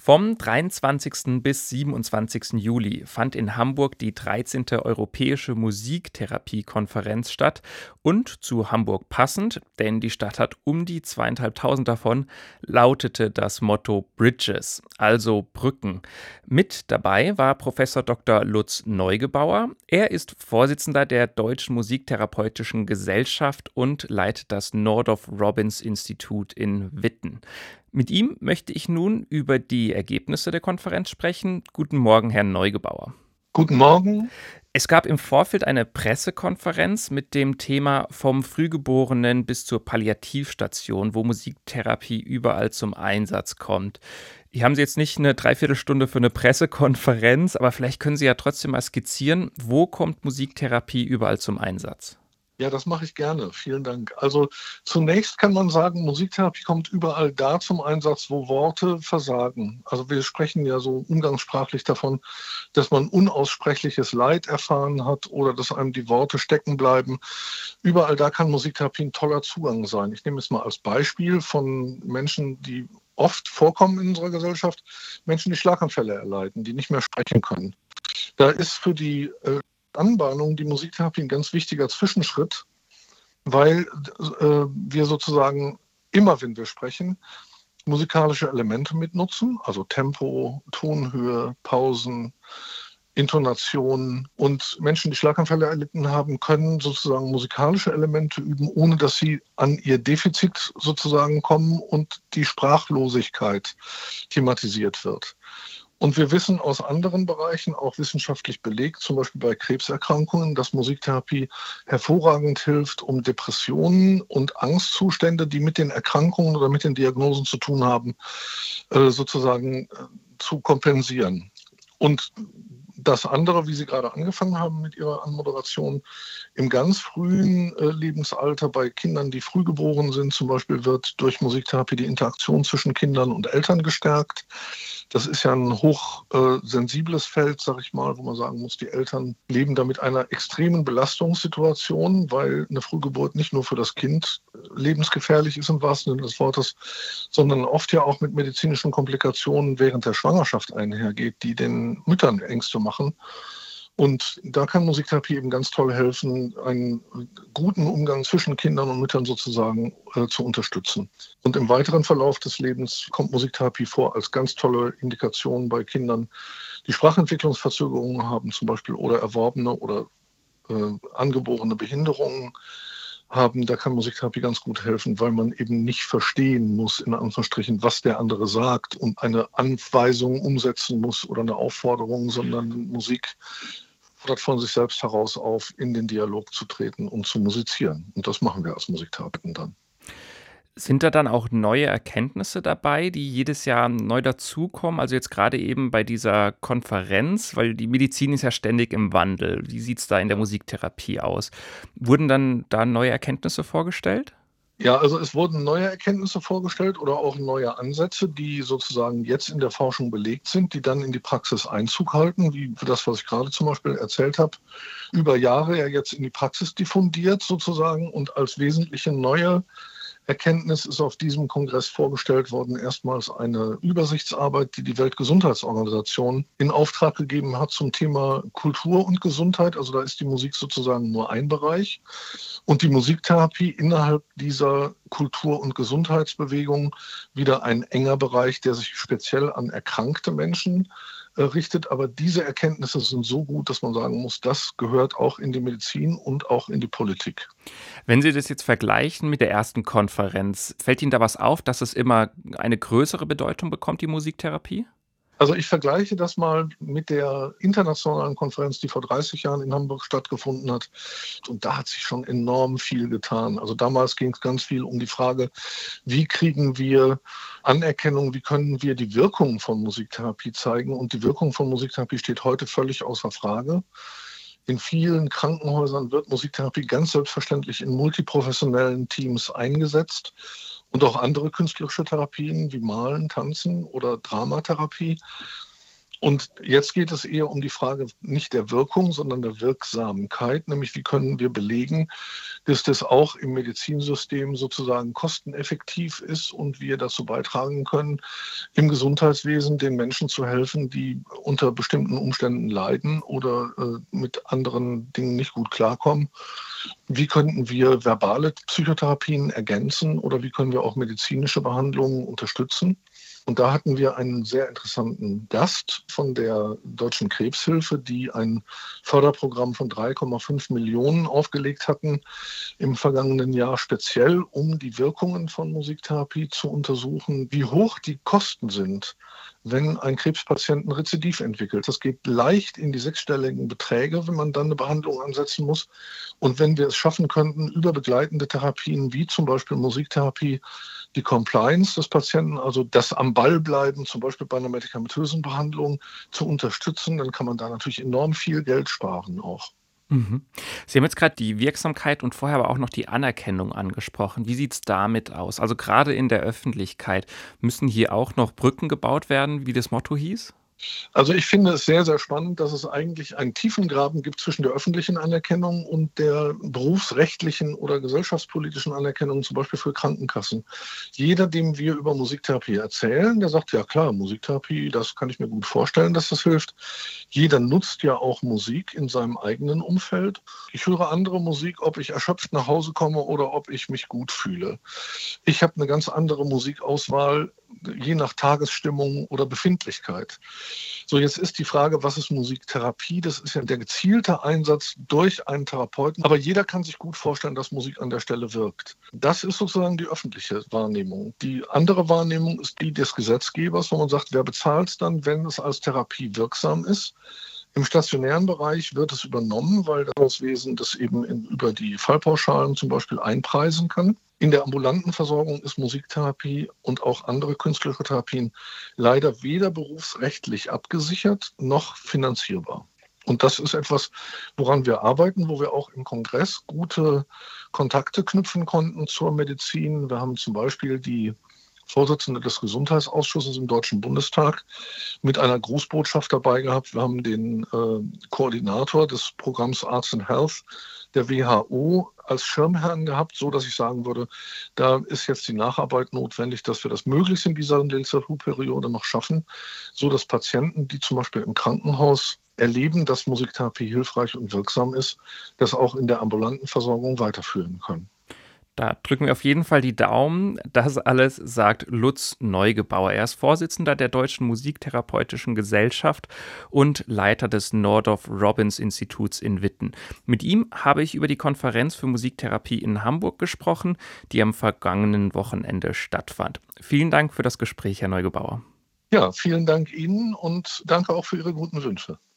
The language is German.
Vom 23. bis 27. Juli fand in Hamburg die 13. Europäische Musiktherapie-Konferenz statt und zu Hamburg passend, denn die Stadt hat um die 2.500 davon, lautete das Motto Bridges, also Brücken. Mit dabei war Professor Dr. Lutz Neugebauer. Er ist Vorsitzender der Deutschen Musiktherapeutischen Gesellschaft und leitet das Nordorf-Robbins-Institut in Witten. Mit ihm möchte ich nun über die Ergebnisse der Konferenz sprechen. Guten Morgen, Herr Neugebauer. Guten Morgen. Es gab im Vorfeld eine Pressekonferenz mit dem Thema vom Frühgeborenen bis zur Palliativstation, wo Musiktherapie überall zum Einsatz kommt. Hier haben Sie jetzt nicht eine Dreiviertelstunde für eine Pressekonferenz, aber vielleicht können Sie ja trotzdem mal skizzieren, wo kommt Musiktherapie überall zum Einsatz? Ja, das mache ich gerne. Vielen Dank. Also zunächst kann man sagen, Musiktherapie kommt überall da zum Einsatz, wo Worte versagen. Also wir sprechen ja so umgangssprachlich davon, dass man unaussprechliches Leid erfahren hat oder dass einem die Worte stecken bleiben. Überall da kann Musiktherapie ein toller Zugang sein. Ich nehme es mal als Beispiel von Menschen, die oft vorkommen in unserer Gesellschaft, Menschen, die Schlaganfälle erleiden, die nicht mehr sprechen können. Da ist für die Anbahnung die Musiktherapie ein ganz wichtiger Zwischenschritt, weil wir sozusagen immer, wenn wir sprechen, musikalische Elemente mitnutzen, also Tempo, Tonhöhe, Pausen, Intonationen. Und Menschen, die Schlaganfälle erlitten haben, können sozusagen musikalische Elemente üben, ohne dass sie an ihr Defizit sozusagen kommen und die Sprachlosigkeit thematisiert wird. Und wir wissen aus anderen Bereichen, auch wissenschaftlich belegt, zum Beispiel bei Krebserkrankungen, dass Musiktherapie hervorragend hilft, um Depressionen und Angstzustände, die mit den Erkrankungen oder mit den Diagnosen zu tun haben, sozusagen zu kompensieren. Und das andere, wie Sie gerade angefangen haben mit Ihrer Anmoderation, im ganz frühen Lebensalter bei Kindern, die früh geboren sind, zum Beispiel wird durch Musiktherapie die Interaktion zwischen Kindern und Eltern gestärkt. Das ist ja ein hochsensibles Feld, sag ich mal, wo man sagen muss, die Eltern leben da mit einer extremen Belastungssituation, weil eine Frühgeburt nicht nur für das Kind lebensgefährlich ist im wahrsten Sinne des Wortes, sondern oft ja auch mit medizinischen Komplikationen während der Schwangerschaft einhergeht, die den Müttern Ängste machen. Und da kann Musiktherapie eben ganz toll helfen, einen guten Umgang zwischen Kindern und Müttern sozusagen zu unterstützen. Und im weiteren Verlauf des Lebens kommt Musiktherapie vor als ganz tolle Indikation bei Kindern, die Sprachentwicklungsverzögerungen haben zum Beispiel oder erworbene oder angeborene Behinderungen haben. Da kann Musiktherapie ganz gut helfen, weil man eben nicht verstehen muss, in Anführungsstrichen, was der andere sagt und eine Anweisung umsetzen muss oder eine Aufforderung, sondern Musik fordert von sich selbst heraus auf, in den Dialog zu treten und zu musizieren. Und das machen wir als Musiktherapeuten dann. Sind da dann auch neue Erkenntnisse dabei, die jedes Jahr neu dazukommen? Also jetzt gerade eben bei dieser Konferenz, weil die Medizin ist ja ständig im Wandel. Wie sieht es da in der Musiktherapie aus? Wurden dann da neue Erkenntnisse vorgestellt? Ja, also es wurden neue Erkenntnisse vorgestellt oder auch neue Ansätze, die sozusagen jetzt in der Forschung belegt sind, die dann in die Praxis Einzug halten, wie das, was ich gerade zum Beispiel erzählt habe, über Jahre ja jetzt in die Praxis diffundiert sozusagen und als wesentliche neue Erkenntnis ist auf diesem Kongress vorgestellt worden, erstmals eine Übersichtsarbeit, die die Weltgesundheitsorganisation in Auftrag gegeben hat zum Thema Kultur und Gesundheit. Also da ist die Musik sozusagen nur ein Bereich. Und die Musiktherapie innerhalb dieser Kultur- und Gesundheitsbewegung wieder ein enger Bereich, der sich speziell an erkrankte Menschen richtet. Aber diese Erkenntnisse sind so gut, dass man sagen muss, das gehört auch in die Medizin und auch in die Politik. Wenn Sie das jetzt vergleichen mit der ersten Konferenz, fällt Ihnen da was auf, dass es immer eine größere Bedeutung bekommt, die Musiktherapie? Also ich vergleiche das mal mit der internationalen Konferenz, die vor 30 Jahren in Hamburg stattgefunden hat. Und da hat sich schon enorm viel getan. Also damals ging es ganz viel um die Frage, wie kriegen wir Anerkennung, wie können wir die Wirkung von Musiktherapie zeigen. Und die Wirkung von Musiktherapie steht heute völlig außer Frage. In vielen Krankenhäusern wird Musiktherapie ganz selbstverständlich in multiprofessionellen Teams eingesetzt und auch andere künstlerische Therapien wie Malen, Tanzen oder Dramatherapie. Und jetzt geht es eher um die Frage nicht der Wirkung, sondern der Wirksamkeit, nämlich wie können wir belegen, dass das auch im Medizinsystem sozusagen kosteneffektiv ist und wir dazu beitragen können, im Gesundheitswesen den Menschen zu helfen, die unter bestimmten Umständen leiden oder mit anderen Dingen nicht gut klarkommen. Wie könnten wir verbale Psychotherapien ergänzen oder wie können wir auch medizinische Behandlungen unterstützen? Und da hatten wir einen sehr interessanten Gast von der Deutschen Krebshilfe, die ein Förderprogramm von 3,5 Millionen aufgelegt hatten im vergangenen Jahr, speziell um die Wirkungen von Musiktherapie zu untersuchen, wie hoch die Kosten sind, wenn ein Krebspatient ein Rezidiv entwickelt. Das geht leicht in die sechsstelligen Beträge, wenn man dann eine Behandlung ansetzen muss. Und wenn wir es schaffen könnten, über begleitende Therapien wie zum Beispiel Musiktherapie die Compliance des Patienten, also das am Ball bleiben, zum Beispiel bei einer medikamentösen Behandlung zu unterstützen, dann kann man da natürlich enorm viel Geld sparen auch. Mhm. Sie haben jetzt gerade die Wirksamkeit und vorher aber auch noch die Anerkennung angesprochen. Wie sieht's damit aus? Also gerade in der Öffentlichkeit, müssen hier auch noch Brücken gebaut werden, wie das Motto hieß? Also ich finde es sehr, sehr spannend, dass es eigentlich einen tiefen Graben gibt zwischen der öffentlichen Anerkennung und der berufsrechtlichen oder gesellschaftspolitischen Anerkennung, zum Beispiel für Krankenkassen. Jeder, dem wir über Musiktherapie erzählen, der sagt, ja klar, Musiktherapie, das kann ich mir gut vorstellen, dass das hilft. Jeder nutzt ja auch Musik in seinem eigenen Umfeld. Ich höre andere Musik, ob ich erschöpft nach Hause komme oder ob ich mich gut fühle. Ich habe eine ganz andere Musikauswahl, je nach Tagesstimmung oder Befindlichkeit. So, jetzt ist die Frage, was ist Musiktherapie? Das ist ja der gezielte Einsatz durch einen Therapeuten. Aber jeder kann sich gut vorstellen, dass Musik an der Stelle wirkt. Das ist sozusagen die öffentliche Wahrnehmung. Die andere Wahrnehmung ist die des Gesetzgebers, wo man sagt, wer bezahlt es dann, wenn es als Therapie wirksam ist? Im stationären Bereich wird es übernommen, weil das Wesen das eben über die Fallpauschalen zum Beispiel einpreisen kann. In der ambulanten Versorgung ist Musiktherapie und auch andere künstlerische Therapien leider weder berufsrechtlich abgesichert noch finanzierbar. Und das ist etwas, woran wir arbeiten, wo wir auch im Kongress gute Kontakte knüpfen konnten zur Medizin. Wir haben zum Beispiel die Vorsitzende des Gesundheitsausschusses im Deutschen Bundestag mit einer Grußbotschaft dabei gehabt. Wir haben den Koordinator des Programms Arts and Health der WHO als Schirmherrn gehabt, so dass ich sagen würde, da ist jetzt die Nacharbeit notwendig, dass wir das möglichst in dieser Legislaturperiode noch schaffen, so dass Patienten, die zum Beispiel im Krankenhaus erleben, dass Musiktherapie hilfreich und wirksam ist, das auch in der ambulanten Versorgung weiterführen können. Da drücken wir auf jeden Fall die Daumen. Das alles sagt Lutz Neugebauer. Er ist Vorsitzender der Deutschen Musiktherapeutischen Gesellschaft und Leiter des Nordorf-Robbins-Instituts in Witten. Mit ihm habe ich über die Konferenz für Musiktherapie in Hamburg gesprochen, die am vergangenen Wochenende stattfand. Vielen Dank für das Gespräch, Herr Neugebauer. Ja, vielen Dank Ihnen und danke auch für Ihre guten Wünsche.